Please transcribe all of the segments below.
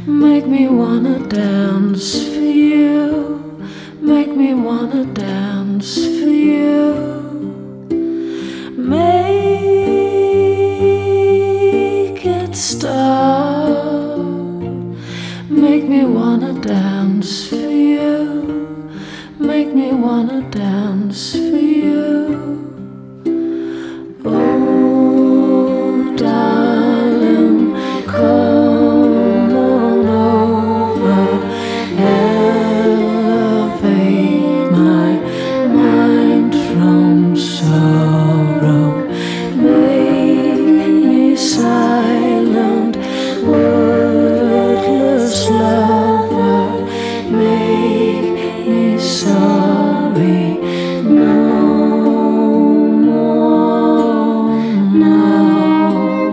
Make me wanna dance for you. Make me wanna dance for you. Make it stop. Make me wanna dance for you. Make me wanna dance for you. Oh, darling, come on over. Elevate my mind from sorrow. Make me silent, wordless lover. Make me sorry no more now.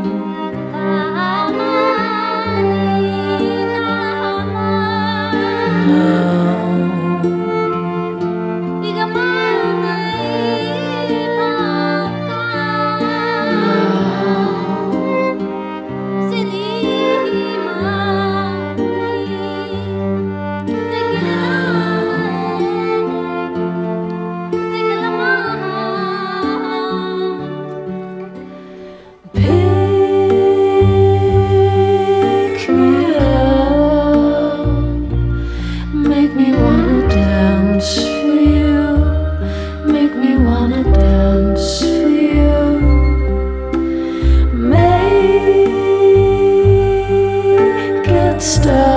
Pick me up, make me wanna dance for you, make me wanna dance for you, make it stop.